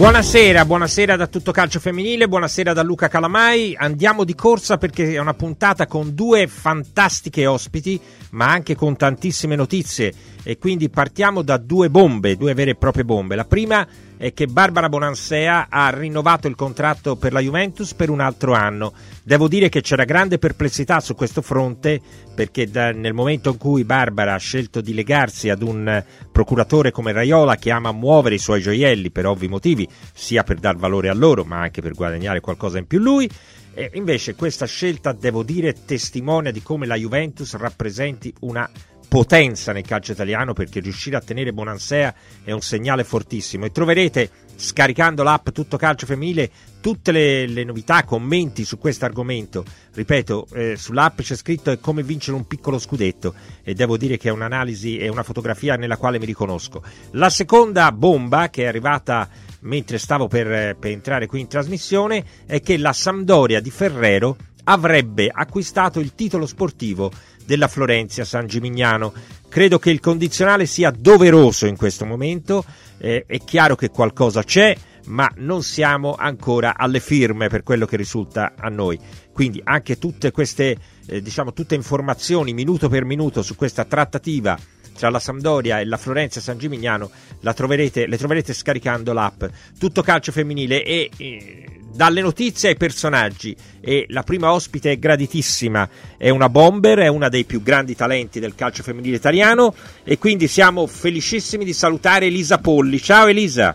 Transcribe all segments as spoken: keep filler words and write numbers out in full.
Buonasera, buonasera da Tutto Calcio Femminile, buonasera da Luca Calamai. Andiamo di corsa perché è una puntata con due fantastiche ospiti, ma anche con tantissime notizie, e quindi partiamo da due bombe, due vere e proprie bombe. La prima è che Barbara Bonansea ha rinnovato il contratto per la Juventus per un altro anno. Devo dire che c'era grande perplessità su questo fronte, perché da, nel momento in cui Barbara ha scelto di legarsi ad un procuratore come Raiola, che ama muovere i suoi gioielli per ovvi motivi, sia per dar valore a loro ma anche per guadagnare qualcosa in più lui, e invece questa scelta, devo dire, testimonia di come la Juventus rappresenti una potenza nel calcio italiano, perché riuscire a tenere Bonansea è un segnale fortissimo. E troverete, scaricando l'app Tutto Calcio Femminile, tutte le, le novità, commenti su questo argomento. Ripeto, eh, sull'app c'è scritto è come vincere un piccolo scudetto, e devo dire che è un'analisi e una fotografia nella quale mi riconosco. La seconda bomba, che è arrivata mentre stavo per, per entrare qui in trasmissione, è che la Sampdoria di Ferrero avrebbe acquistato il titolo sportivo della Florentia San Gimignano. Credo che il condizionale sia doveroso in questo momento, eh, è chiaro che qualcosa c'è, ma non siamo ancora alle firme per quello che risulta a noi, quindi anche tutte queste eh, diciamo tutte informazioni minuto per minuto su questa trattativa tra la Sampdoria e la Florentia San Gimignano la troverete, le troverete scaricando l'app Tutto Calcio Femminile. E eh, dalle notizie ai personaggi, e la prima ospite è graditissima, è una bomber, è una dei più grandi talenti del calcio femminile italiano, e quindi siamo felicissimi di salutare Elisa Polli. Ciao Elisa.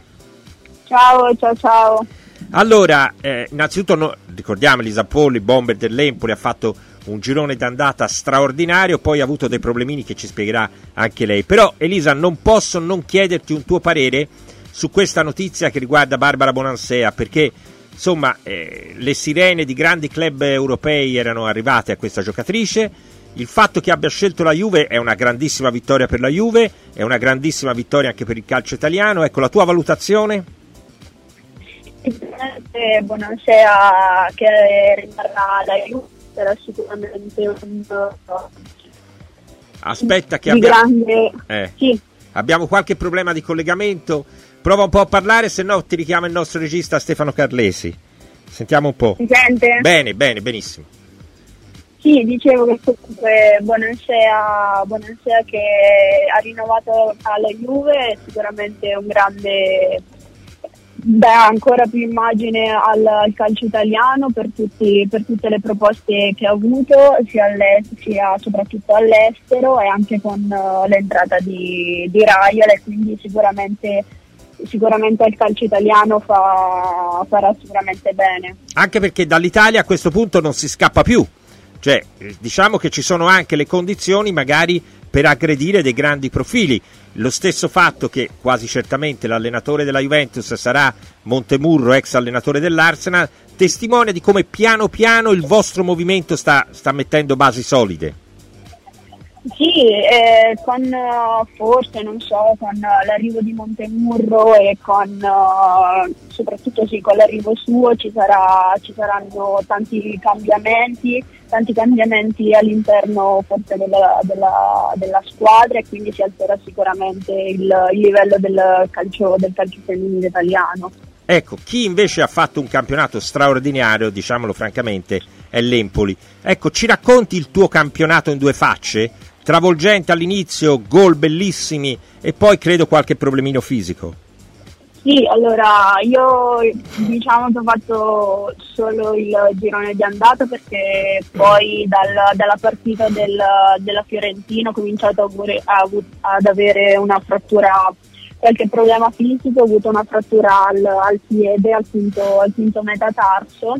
Ciao, ciao, ciao. Allora, eh, innanzitutto no, ricordiamo Elisa Polli, bomber dell'Empoli, ha fatto un girone d'andata straordinario, poi ha avuto dei problemini che ci spiegherà anche lei. Però Elisa, non posso non chiederti un tuo parere su questa notizia che riguarda Barbara Bonansea, perché insomma eh, le sirene di grandi club europei erano arrivate a questa giocatrice. Il fatto che abbia scelto la Juve è una grandissima vittoria per la Juve, è una grandissima vittoria anche per il calcio italiano. Ecco, la tua valutazione? Sicuramente Bonansea che rimarrà la Juve sarà sicuramente un aspetta che di abbia... grande eh. sì. Abbiamo qualche problema di collegamento, prova un po' a parlare, se no ti richiama il nostro regista Stefano Carlesi. Sentiamo un po'. Mi sente? Bene, bene, benissimo. Sì, dicevo che comunque Bonansea, Bonansea che ha rinnovato alla Juve è sicuramente un grande, dà ancora più immagine al, al calcio italiano per, tutti, per tutte le proposte che ha avuto, sia, sia soprattutto all'estero, e anche con uh, l'entrata di, di Raiola, e quindi sicuramente, sicuramente il calcio italiano fa, farà sicuramente bene. Anche perché dall'Italia a questo punto non si scappa più, cioè diciamo che ci sono anche le condizioni magari per aggredire dei grandi profili. Lo stesso fatto che quasi certamente l'allenatore della Juventus sarà Montemurro, ex allenatore dell'Arsenal, testimonia di come piano piano il vostro movimento sta, sta mettendo basi solide. Sì, eh, con uh, forse, non so, con uh, l'arrivo di Montemurro e con uh, soprattutto sì, con l'arrivo suo ci, sarà, ci saranno tanti cambiamenti, tanti cambiamenti all'interno forse della, della, della squadra, e quindi si alzerà sicuramente il, il livello del calcio, del calcio femminile italiano. Ecco, chi invece ha fatto un campionato straordinario, diciamolo francamente, è l'Empoli. Ecco, ci racconti il tuo campionato in due facce? Travolgente all'inizio, gol bellissimi, e poi credo qualche problemino fisico. Sì, allora io diciamo che ho fatto solo il girone di andata, perché poi dal, dalla partita del, della Fiorentina ho cominciato a, a, ad avere una frattura, qualche problema fisico, ho avuto una frattura al, al piede, al quinto, al quinto metatarso,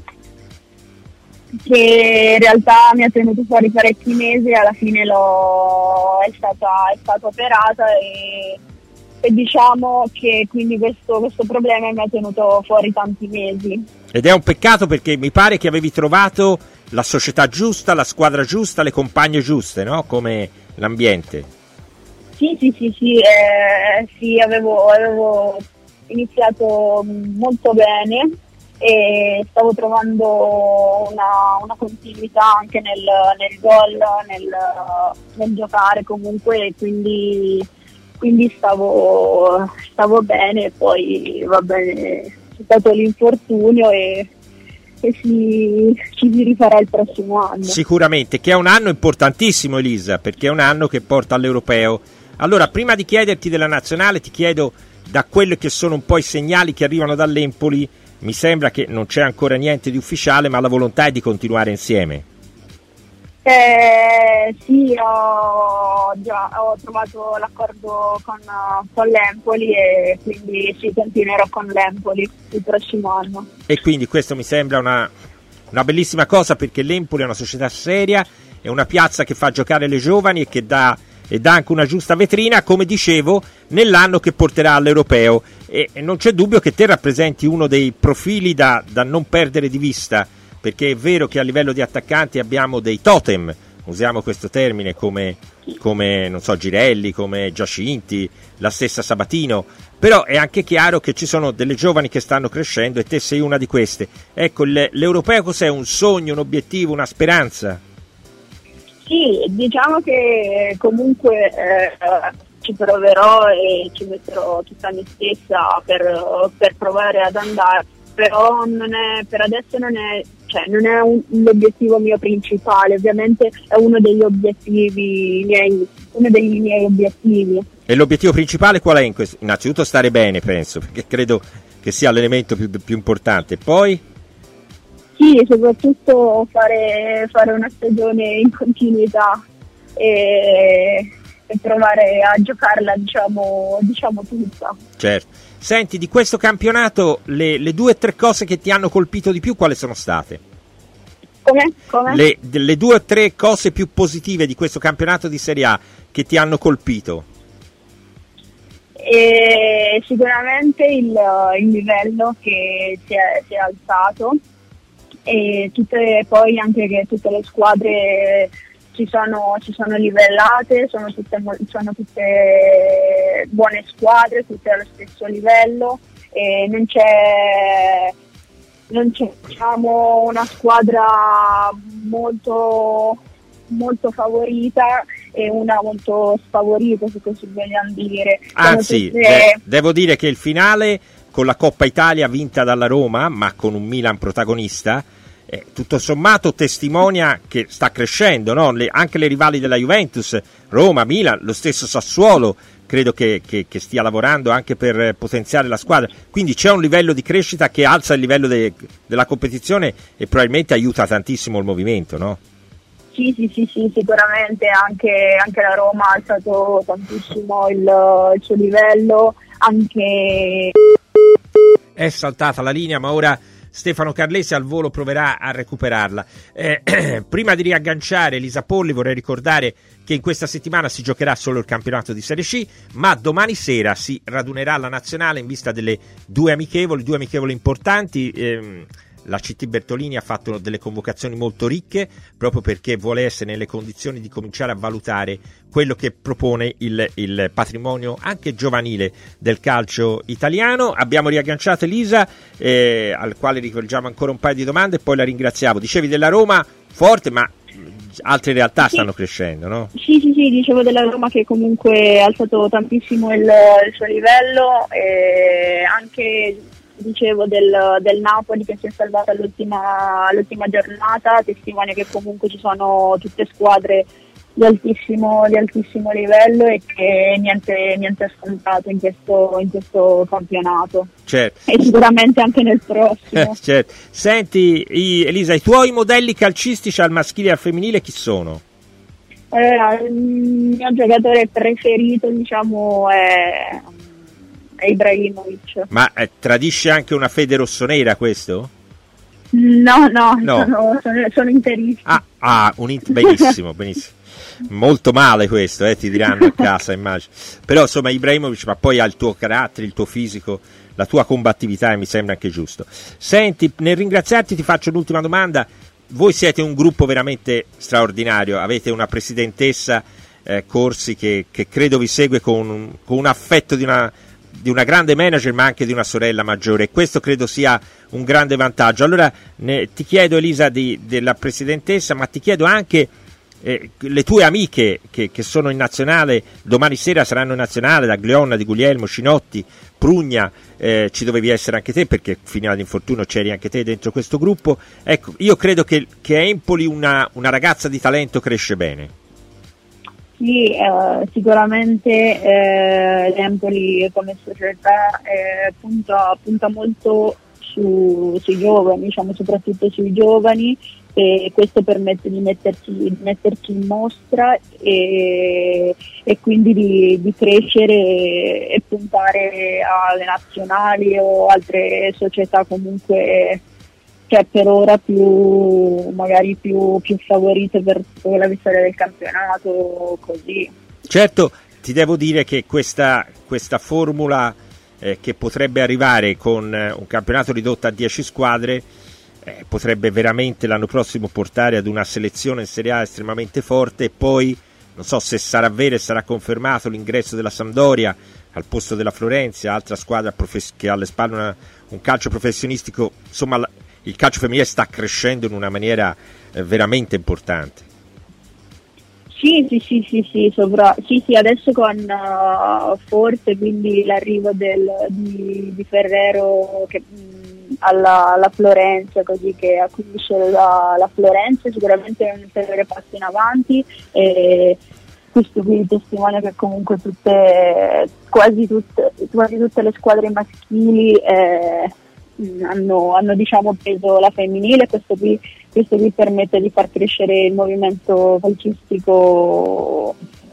che in realtà mi ha tenuto fuori parecchi mesi, e alla fine l'ho, è stata, è stata operata, e, e diciamo che quindi questo, questo problema mi ha tenuto fuori tanti mesi. Ed è un peccato, perché mi pare che avevi trovato la società giusta, la squadra giusta, le compagne giuste, no? Come l'ambiente. Sì, sì, sì, sì, eh, sì avevo, avevo iniziato molto bene, e stavo trovando una, una continuità anche nel, nel gol, nel, nel giocare comunque, quindi, quindi stavo, stavo bene, e poi va bene, c'è stato l'infortunio e, e si, ci si rifarà il prossimo anno. Sicuramente, che è un anno importantissimo, Elisa, perché è un anno che porta all'Europeo. Allora, prima di chiederti della nazionale, ti chiedo da quelli che sono un po' i segnali che arrivano dall'Empoli. Mi sembra che non c'è ancora niente di ufficiale, ma la volontà è di continuare insieme. Eh, sì, ho, già, ho trovato l'accordo con, con l'Empoli e quindi sì, continuerò con l'Empoli il prossimo anno. E quindi questo mi sembra una, una bellissima cosa, perché l'Empoli è una società seria, è una piazza che fa giocare le giovani e che dà, e dà anche una giusta vetrina, come dicevo, nell'anno che porterà all'Europeo. E, e non c'è dubbio che te rappresenti uno dei profili da, da non perdere di vista, perché è vero che a livello di attaccanti abbiamo dei totem, usiamo questo termine, come, come non so, Girelli, come Giacinti, la stessa Sabatino, però è anche chiaro che ci sono delle giovani che stanno crescendo e te sei una di queste. Ecco, l'Europeo cos'è? Un sogno, un obiettivo, una speranza? Sì, diciamo che comunque eh, ci proverò e ci metterò tutta me stessa per, per provare ad andare, però non è, per adesso non è, cioè, non è un, l'obiettivo mio principale, ovviamente è uno degli obiettivi miei, uno dei miei obiettivi. E l'obiettivo principale qual è in questo? Innanzitutto stare bene, penso, perché credo che sia l'elemento più, più importante. Poi? Sì, soprattutto fare, fare una stagione in continuità e, e provare a giocarla, diciamo, diciamo tutta. Certo. Senti, di questo campionato le, le due o tre cose che ti hanno colpito di più quali sono state? Come? Come? Le, le due o tre cose più positive di questo campionato di Serie A che ti hanno colpito? E sicuramente il, il livello che si è, si è alzato, e tutte, poi anche che tutte le squadre ci sono, ci sono livellate, sono tutte, sono tutte buone squadre, tutte allo stesso livello, e non c'è, non c'è diciamo, una squadra molto, molto favorita e una molto sfavorita, se così vogliamo dire. Anzi, tutte... de- devo dire che il finale con la Coppa Italia vinta dalla Roma, ma con un Milan protagonista, Eh, tutto sommato testimonia che sta crescendo, no? Le, anche le rivali della Juventus, Roma, Milan, lo stesso Sassuolo, credo che, che, che stia lavorando anche per potenziare la squadra, quindi c'è un livello di crescita che alza il livello de, della competizione e probabilmente aiuta tantissimo il movimento, no? Sì, sì, sì, sì, sicuramente anche, anche la Roma ha alzato tantissimo il, il suo livello, anche... È saltata la linea, ma ora Stefano Carlesi al volo proverà a recuperarla. Eh, prima di riagganciare Elisa Polli vorrei ricordare che in questa settimana si giocherà solo il campionato di Serie C, ma domani sera si radunerà la nazionale in vista delle due amichevoli, due amichevoli importanti. Ehm, La C T Bertolini ha fatto delle convocazioni molto ricche proprio perché vuole essere nelle condizioni di cominciare a valutare quello che propone il, il patrimonio anche giovanile del calcio italiano. Abbiamo riagganciato Elisa, eh, al quale rivolgiamo ancora un paio di domande e poi la ringraziamo. Dicevi della Roma forte, ma altre realtà sì. stanno crescendo, no? Sì, sì, sì, dicevo della Roma che comunque ha alzato tantissimo il, il suo livello, e anche... dicevo del, del Napoli che si è salvata all'ultima, all'ultima giornata, testimonia che comunque ci sono tutte squadre di altissimo, di altissimo livello e che niente, niente è scontato in questo, in questo campionato. Certo. E sicuramente anche nel prossimo. Certo. Senti, i, Elisa, i tuoi modelli calcistici al maschile e al femminile chi sono? Allora, il mio giocatore preferito, diciamo, è... è Ibrahimovic. Ma eh, tradisce anche una fede rossonera questo? No, no, no. Sono, sono, sono interista. Ah, ah un int- benissimo, benissimo. Molto male questo, eh, ti diranno a casa, immagino. Però insomma Ibrahimovic, ma poi ha il tuo carattere, il tuo fisico, la tua combattività, e mi sembra anche giusto. Senti, nel ringraziarti ti faccio l'ultima domanda. Voi siete un gruppo veramente straordinario, avete una presidentessa eh, Corsi che, che credo vi segue con, con un affetto di una di una grande manager, ma anche di una sorella maggiore, e questo credo sia un grande vantaggio. Allora ne, ti chiedo Elisa di, della presidentessa, ma ti chiedo anche eh, le tue amiche che, che sono in nazionale, domani sera saranno in nazionale, da Glionna, Di Guglielmo, Cinotti, Prugna, eh, ci dovevi essere anche te perché fino all'infortunio c'eri anche te dentro questo gruppo. Ecco, io credo che, che a Empoli una, una ragazza di talento cresce bene. Sì, eh, sicuramente eh, l'Empoli come società eh, punta, punta molto su, sui giovani, diciamo soprattutto sui giovani, e questo permette di mettersi, di mettersi in mostra e, e quindi di, di crescere e, e puntare alle nazionali o altre società comunque, cioè per ora più magari più, più favorite per, per la vittoria del campionato, così. Certo, ti devo dire che questa, questa formula eh, che potrebbe arrivare con eh, un campionato ridotto a dieci squadre eh, potrebbe veramente l'anno prossimo portare ad una selezione in Serie A estremamente forte, e poi non so se sarà vero e sarà confermato l'ingresso della Sampdoria al posto della Florenza, altra squadra profes- che ha alle spalle una, un calcio professionistico. Insomma, la, il calcio femminile sta crescendo in una maniera eh, veramente importante. Sì, sì, sì, sì, sì, sopra, sì, sì, adesso con uh, Forte, quindi l'arrivo del, di, di Ferrero che, mh, alla, alla Florenza, così che acquisisce la, la Florenza, sicuramente è un ulteriore passo in avanti, e questo qui testimonia che comunque tutte, quasi tutte, quasi tutte le squadre maschili eh, hanno, hanno diciamo preso la femminile. Questo qui, questo qui permette di far crescere il movimento calcistico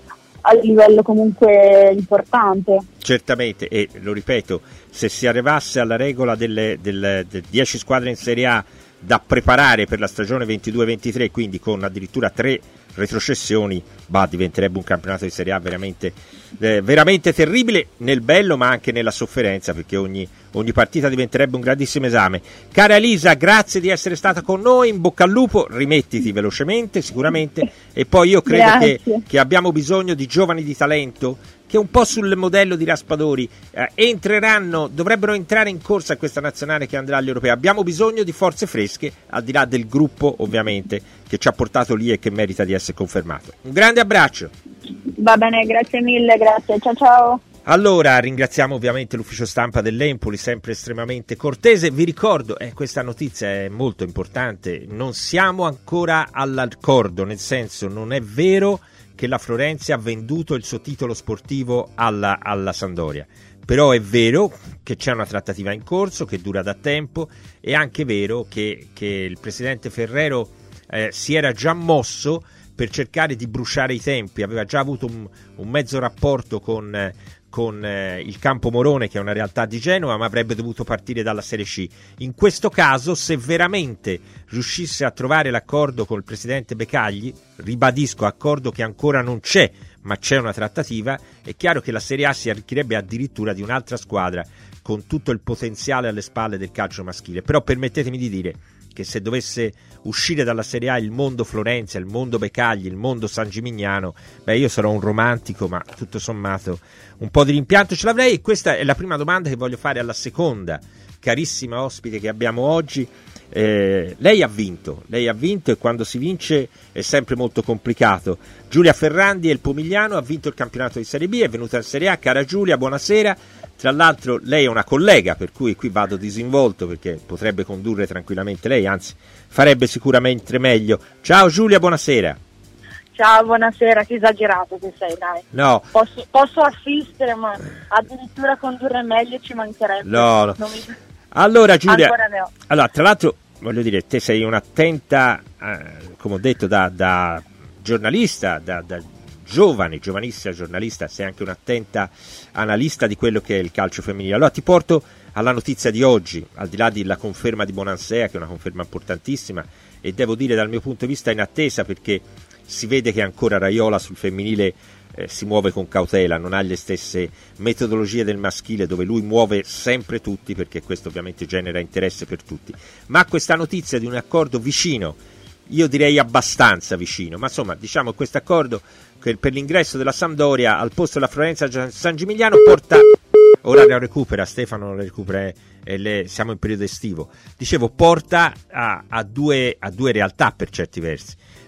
a livello comunque importante. Certamente, e lo ripeto, se si arrivasse alla regola delle, delle, delle dieci squadre in Serie A da preparare per la stagione ventidue ventitré, quindi con addirittura tre retrocessioni, bah, diventerebbe un campionato di Serie A veramente, eh, veramente terribile, nel bello ma anche nella sofferenza, perché ogni, ogni partita diventerebbe un grandissimo esame. Cara Elisa, grazie di essere stata con noi, in bocca al lupo, rimettiti velocemente sicuramente, e poi io credo che, che abbiamo bisogno di giovani di talento che un po' sul modello di Raspadori eh, entreranno, dovrebbero entrare in corsa a questa nazionale che andrà agli europei. Abbiamo bisogno di forze fresche, al di là del gruppo ovviamente che ci ha portato lì e che merita di essere confermato. Un grande abbraccio. Va bene, grazie mille, grazie, ciao ciao. Allora, ringraziamo ovviamente l'ufficio stampa dell'Empoli, sempre estremamente cortese. Vi ricordo, eh, questa notizia è molto importante, non siamo ancora all'accordo, nel senso non è vero che la Florenza ha venduto il suo titolo sportivo alla, alla Sampdoria, però è vero che c'è una trattativa in corso che dura da tempo, è anche vero che, che il presidente Ferrero eh, si era già mosso per cercare di bruciare i tempi, aveva già avuto un, un mezzo rapporto con, eh, con eh, il Campo Morone, che è una realtà di Genova, ma avrebbe dovuto partire dalla Serie C. In questo caso, se veramente riuscisse a trovare l'accordo col presidente Becagli, ribadisco, accordo che ancora non c'è, ma c'è una trattativa, è chiaro che la Serie A si arricchirebbe addirittura di un'altra squadra con tutto il potenziale alle spalle del calcio maschile. Però permettetemi di dire che se dovesse uscire dalla Serie A il mondo Florenza, il mondo Becagli, il mondo San Gimignano, beh, io sarò un romantico, ma tutto sommato un po' di rimpianto ce l'avrei. E questa è la prima domanda che voglio fare alla seconda carissima ospite che abbiamo oggi. Eh, lei ha vinto, lei ha vinto e quando si vince è sempre molto complicato. Giulia Ferrandi, del Pomigliano, ha vinto il campionato di Serie B, è venuta in Serie A. Cara Giulia, buonasera. Tra l'altro lei è una collega, per cui qui vado disinvolto perché potrebbe condurre tranquillamente lei, anzi farebbe sicuramente meglio. Ciao Giulia, buonasera. Ciao, buonasera, che esagerato che sei, dai. No. Posso, posso assistere, ma addirittura condurre meglio ci mancherebbe. No, no. Non mi... Allora Giulia, Ancora ne ho. allora, tra l'altro voglio dire, te sei un'attenta, eh, come ho detto, da, da giornalista, da, da giovane, giovanissima giornalista, sei anche un'attenta analista di quello che è il calcio femminile. Allora ti porto alla notizia di oggi, al di là della conferma di Bonansea, che è una conferma importantissima, e devo dire dal mio punto di vista in attesa, perché si vede che ancora Raiola sul femminile eh, si muove con cautela, non ha le stesse metodologie del maschile, dove lui muove sempre tutti, perché questo ovviamente genera interesse per tutti. Ma questa notizia di un accordo vicino, io direi abbastanza vicino, ma insomma diciamo che questo accordo che per l'ingresso della Sampdoria al posto della Florenza San Gimignano porta, ora la recupera Stefano, la recupera, eh, le, siamo in periodo estivo, dicevo porta a, a, due, a due realtà per certi versi.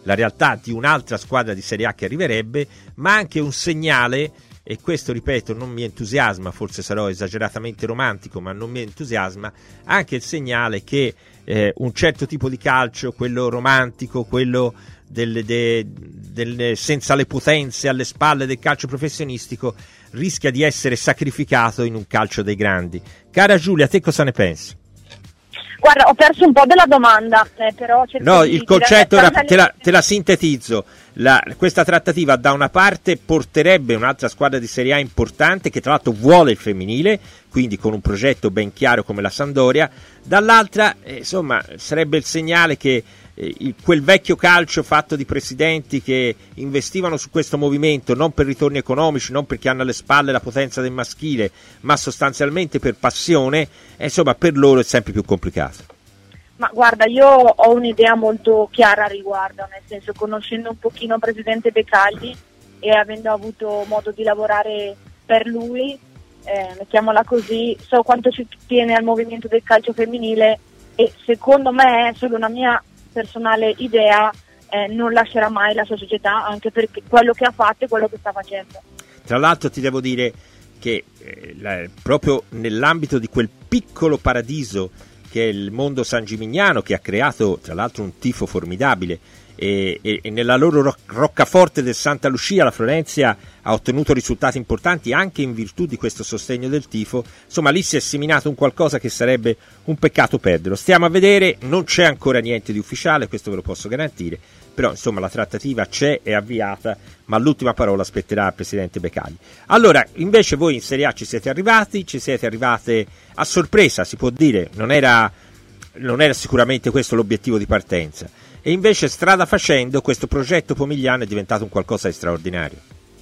la realtà di un'altra squadra di Serie A che arriverebbe, ma anche un segnale, e questo ripeto non mi entusiasma, forse sarò esageratamente romantico, ma non mi entusiasma, anche il segnale che eh, un certo tipo di calcio, quello romantico, quello del, de, del, senza le potenze alle spalle del calcio professionistico, rischia di essere sacrificato in un calcio dei grandi. Cara Giulia, te cosa ne pensi? Guarda, ho perso un po' della domanda, eh, però no, il concetto era, te, la, te la sintetizzo. La, questa trattativa da una parte porterebbe un'altra squadra di Serie A importante che tra l'altro vuole il femminile, quindi con un progetto ben chiaro come la Sampdoria, dall'altra eh, insomma sarebbe il segnale che eh, il, quel vecchio calcio fatto di presidenti che investivano su questo movimento non per ritorni economici, non perché hanno alle spalle la potenza del maschile, ma sostanzialmente per passione, eh, insomma per loro è sempre più complicato. Ma guarda, io ho un'idea molto chiara a riguardo, nel senso, conoscendo un pochino il presidente Becagli e avendo avuto modo di lavorare per lui, eh, mettiamola così, so quanto ci tiene al movimento del calcio femminile e secondo me, è solo una mia personale idea, eh, non lascerà mai la sua società, anche perché quello che ha fatto e quello che sta facendo. Tra l'altro ti devo dire che eh, la, proprio nell'ambito di quel piccolo paradiso che è il mondo San Gimignano, che ha creato tra l'altro un tifo formidabile, e, e, e nella loro roc- roccaforte del Santa Lucia la Florentia ha ottenuto risultati importanti anche in virtù di questo sostegno del tifo. Insomma, lì si è seminato un qualcosa che sarebbe un peccato perderlo. Stiamo a vedere, non c'è ancora niente di ufficiale, questo ve lo posso garantire, però insomma la trattativa c'è, è avviata, ma l'ultima parola spetterà al presidente Becagli. Allora, invece voi in Serie A ci siete arrivati, ci siete arrivate a sorpresa, si può dire, non era, non era sicuramente questo l'obiettivo di partenza, e invece strada facendo questo progetto Pomigliano è diventato un qualcosa di straordinario.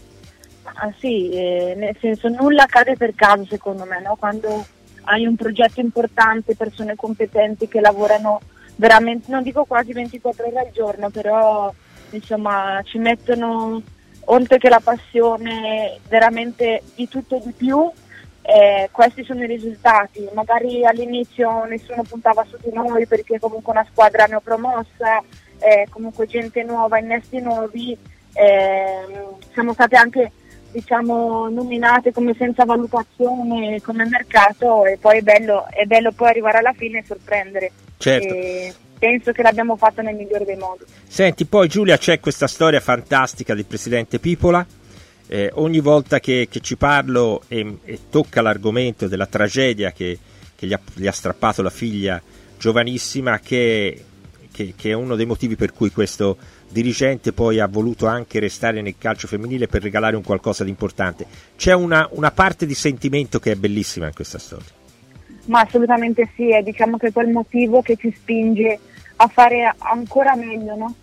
Ah, sì, eh, nel senso nulla accade per caso secondo me, no? Quando hai un progetto importante, persone competenti che lavorano veramente, non dico quasi ventiquattro ore al giorno, però insomma ci mettono, oltre che la passione, veramente di tutto e di più. Eh, questi sono i risultati. Magari all'inizio nessuno puntava su di noi perché comunque una squadra neopromossa, eh, comunque gente nuova, innesti nuovi, eh, siamo state anche diciamo nominate come senza valutazione come mercato, e poi è bello, è bello poi arrivare alla fine e sorprendere. Certo. E penso che l'abbiamo fatto nel migliore dei modi. Senti, poi Giulia, c'è questa storia fantastica del presidente Pipola. Eh, ogni volta che, che ci parlo e, e tocca l'argomento della tragedia che, che gli, ha, gli ha strappato la figlia giovanissima, che, che, che è uno dei motivi per cui questo dirigente poi ha voluto anche restare nel calcio femminile per regalare un qualcosa di importante. C'è una, una parte di sentimento che è bellissima in questa storia. Ma assolutamente sì, è diciamo che è quel motivo che ci spinge a fare ancora meglio, no?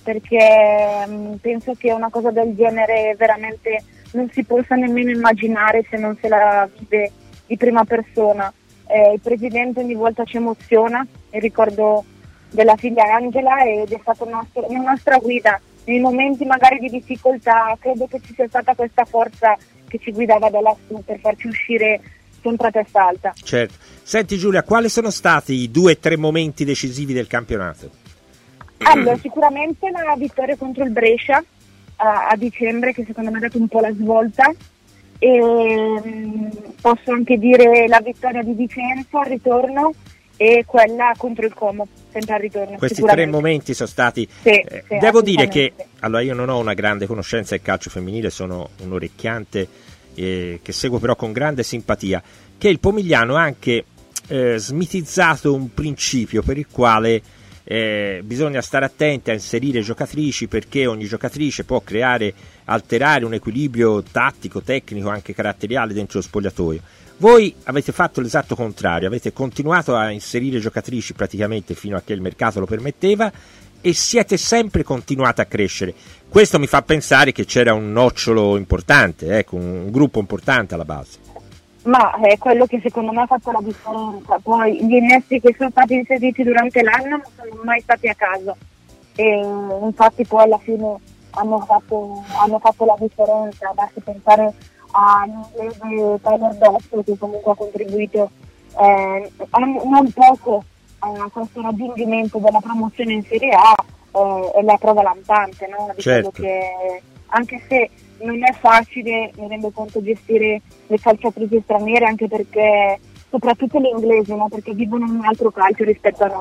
Perché mh, penso che una cosa del genere veramente non si possa nemmeno immaginare se non se la vive di prima persona. Eh, il presidente ogni volta ci emoziona, il ricordo della figlia Angela, ed è stata una nostra, una nostra guida. Nei momenti magari di difficoltà credo che ci sia stata questa forza che ci guidava da lassù per farci uscire sempre a testa alta. Certo. Senti Giulia, quali sono stati i due o tre momenti decisivi del campionato? Allora, sicuramente la vittoria contro il Brescia a, a dicembre, che secondo me ha dato un po' la svolta, e mh, posso anche dire la vittoria di Vicenza al ritorno e quella contro il Como sempre al ritorno. Questi tre momenti sono stati sì, eh, sì, devo dire che allora io non ho una grande conoscenza del calcio femminile, sono un orecchiante eh, che seguo però con grande simpatia, che il Pomigliano ha anche eh, smitizzato un principio per il quale Eh, bisogna stare attenti a inserire giocatrici, perché ogni giocatrice può creare, alterare un equilibrio tattico, tecnico, anche caratteriale dentro lo spogliatoio. Voi avete fatto l'esatto contrario, avete continuato a inserire giocatrici praticamente fino a che il mercato lo permetteva e siete sempre continuati a crescere. Questo mi fa pensare che c'era un nocciolo importante, ecco, un gruppo importante alla base. Ma è quello che secondo me ha fatto la differenza. Poi gli innesti che sono stati inseriti durante l'anno non sono mai stati a caso, e infatti poi alla fine hanno fatto, hanno fatto la differenza. Basti pensare all'inglese Tyler Best, che comunque ha contribuito eh, non poco a questo raggiungimento della promozione in Serie A, eh, è la prova lampante, no? Di certo. quello che, anche se non è facile, mi rendo conto, gestire le calciatrici straniere, anche perché soprattutto le inglesi, no? Perché vivono un altro calcio rispetto a noi.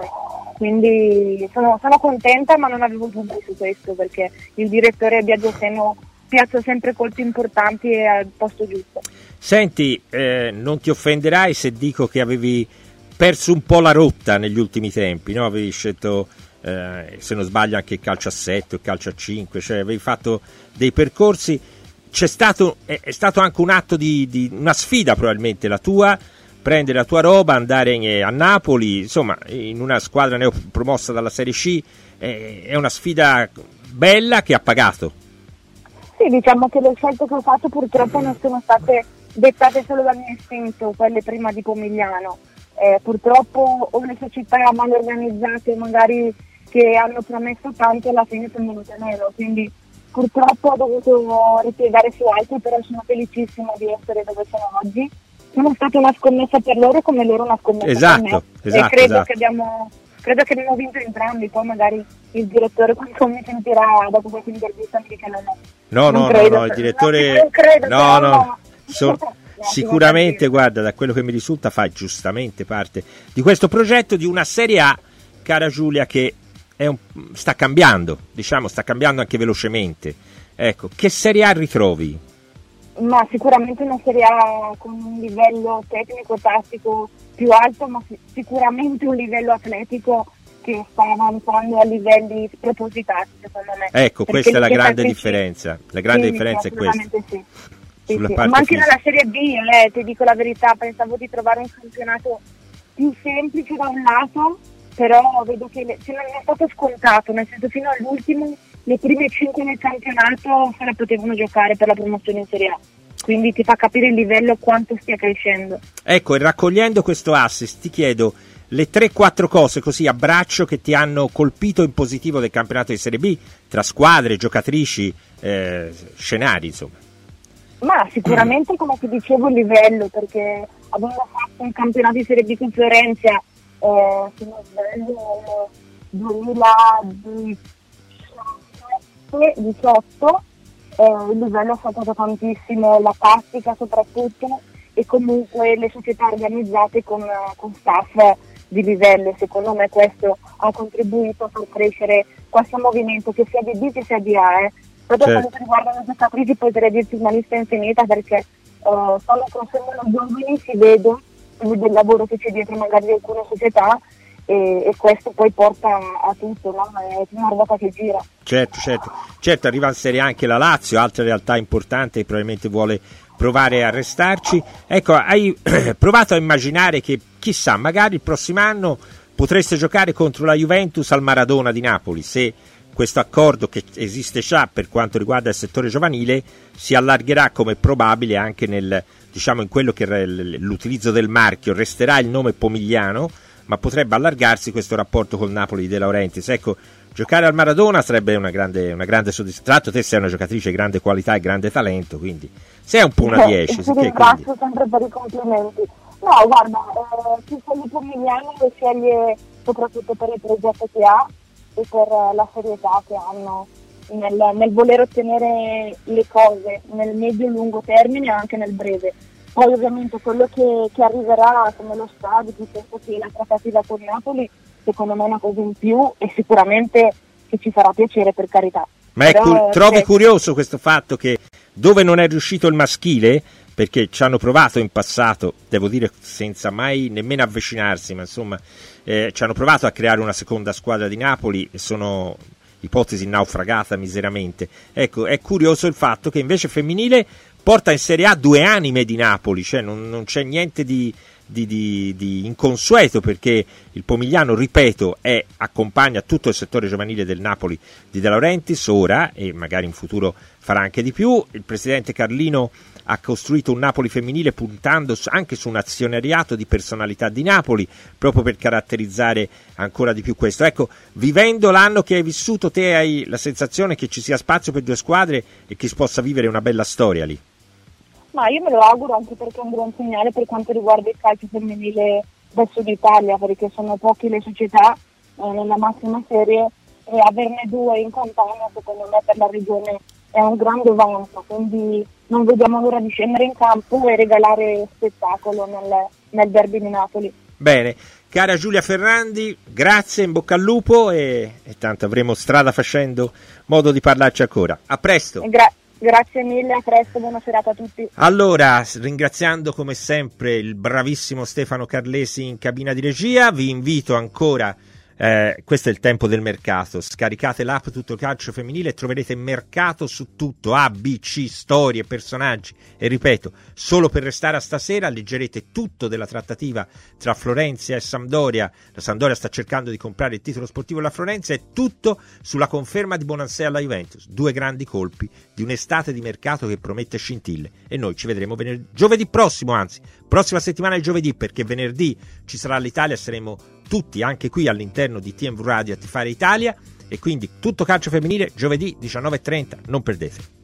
Quindi sono, sono contenta, ma non avevo dubbi su questo, perché il direttore Biagio Seno piazza sempre colpi importanti e al posto giusto. Senti, eh, non ti offenderai se dico che avevi perso un po' la rotta negli ultimi tempi, no? Avevi scelto, eh, se non sbaglio, anche il calcio a sette o il calcio a cinque, cioè avevi fatto dei percorsi. C'è stato, è, è stato anche un atto di, di una sfida, probabilmente la tua, prendere la tua roba, andare in, a Napoli, insomma, in una squadra neopromossa dalla Serie C, eh, è una sfida bella che ha pagato. Sì, diciamo che le scelte che ho fatto purtroppo non sono state dettate solo dal mio istinto, quelle prima di Pomigliano. Eh, purtroppo o le società mal organizzate, magari che hanno promesso tanto, alla fine sono venute meno, quindi purtroppo ho dovuto ripiegare su altri, però sono felicissima di essere dove sono oggi. Sono stata una scommessa per loro come loro una scommessa esatto, per me. Esatto, e credo esatto. che abbiamo credo che abbiamo vinto entrambi, poi magari il direttore quando mi sentirà dopo questa intervista mi dice no no. No, non no, credo, no, no, il direttore non credo, no, però, no, so, sicuramente, guarda, da quello che mi risulta fai giustamente parte di questo progetto di una Serie A, cara Giulia, che è un, sta cambiando, diciamo, sta cambiando anche velocemente. Ecco, che Serie A ritrovi? Ma sicuramente una Serie A con un livello tecnico-tattico più alto, ma sicuramente un livello atletico che sta avanzando a livelli spropositati, secondo me. Ecco, perché questa è la grande calciatrici... differenza. La grande sì, differenza sì, è questa. Sì. Sì, sì. Parte Ma anche fisica. nella Serie B, eh, ti dico la verità, pensavo di trovare un campionato più semplice da un lato, però vedo che le... cioè, non è stato scontato, nel senso fino all'ultimo le prime cinque nel campionato se la potevano giocare per la promozione in Serie A. Quindi ti fa capire il livello quanto stia crescendo. Ecco, e raccogliendo questo assist ti chiedo le tre quattro cose così a braccio che ti hanno colpito in positivo del campionato di Serie B, tra squadre, giocatrici, eh, scenari, insomma. Ma sicuramente, come ti dicevo, il livello, perché abbiamo fatto un campionato di Serie B con Fiorenza, eh, se non sbaglio, duemiladiciotto, eh, il livello ha saltato tantissimo, la tattica soprattutto, e comunque le società organizzate con, con staff di livello. Secondo me questo ha contribuito a far crescere questo movimento, che sia di B che sia di A. Eh. Proprio certo. quando riguarda le giocatrici potrei dirti una lista infinita, perché uh, stanno crescendo giovani, si vede, si vede il lavoro che c'è dietro magari di alcune società, e, e questo poi porta a tutto, no? È una ruota che gira. Certo, certo, certo, arriva in Serie A anche la Lazio, altra realtà importante che probabilmente vuole provare a restarci. Ecco, hai provato a immaginare che, chissà, magari il prossimo anno potreste giocare contro la Juventus al Maradona di Napoli, se questo accordo che esiste già per quanto riguarda il settore giovanile si allargherà, come probabile, anche nel, diciamo, in quello che è l'utilizzo del marchio. Resterà il nome Pomigliano, ma potrebbe allargarsi questo rapporto col Napoli di De Laurentiis. Ecco, giocare al Maradona sarebbe una grande, una grande soddisfazione. Tra l'altro te sei una giocatrice di grande qualità e grande talento, quindi sei un po' una dieci. Ti ringrazio sempre per i complimenti. No, guarda, eh, chi sceglie Pomigliano lo sceglie soprattutto per il progetto che ha e per la serietà che hanno nel, nel voler ottenere le cose nel medio-lungo termine e anche nel breve. Poi ovviamente quello che, che arriverà come lo stadio, piuttosto che la trattativa con Napoli, secondo me è una cosa in più e sicuramente che ci farà piacere, per carità. Ma Però, cu- trovi se... curioso questo fatto che dove non è riuscito il maschile, perché ci hanno provato in passato, devo dire senza mai nemmeno avvicinarsi, ma insomma eh, ci hanno provato a creare una seconda squadra di Napoli e sono ipotesi naufragata miseramente. Ecco, è curioso il fatto che invece femminile porta in Serie A due anime di Napoli, cioè non, non c'è niente di, di, di, di inconsueto, perché il Pomigliano, ripeto, è, accompagna tutto il settore giovanile del Napoli di De Laurentiis ora, e magari in futuro farà anche di più. Il presidente Carlino ha costruito un Napoli femminile puntando anche su un azionariato di personalità di Napoli, proprio per caratterizzare ancora di più questo. Ecco, vivendo l'anno che hai vissuto, te hai la sensazione che ci sia spazio per due squadre e che si possa vivere una bella storia lì? Ma io me lo auguro, anche perché è un buon segnale per quanto riguarda il calcio femminile del Sud Italia, perché sono poche le società eh, nella massima serie e averne due in campagna secondo me per la regione è un grande vanto, quindi non vediamo l'ora di scendere in campo e regalare spettacolo nel, nel derby di Napoli. Bene, cara Giulia Ferrandi, grazie, in bocca al lupo e, e tanto avremo strada facendo modo di parlarci ancora. A presto. Gra- grazie mille, a presto, buona serata a tutti. Allora, ringraziando come sempre il bravissimo Stefano Carlesi in cabina di regia, vi invito ancora, eh, questo è il tempo del mercato, scaricate l'app Tutto Calcio Femminile e troverete mercato su tutto, A, B, C, storie, personaggi e ripeto, solo per restare a stasera leggerete tutto della trattativa tra Florenzi e Sampdoria. La Sampdoria sta cercando di comprare il titolo sportivo della Florenzi e tutto sulla conferma di Bonansè alla Juventus, due grandi colpi di un'estate di mercato che promette scintille e noi ci vedremo venerdì, giovedì prossimo, anzi prossima settimana è giovedì, perché venerdì ci sarà l'Italia, saremo tutti anche qui all'interno di T M V Radio a tifare Italia e quindi Tutto Calcio Femminile giovedì diciannove e trenta, non perdete.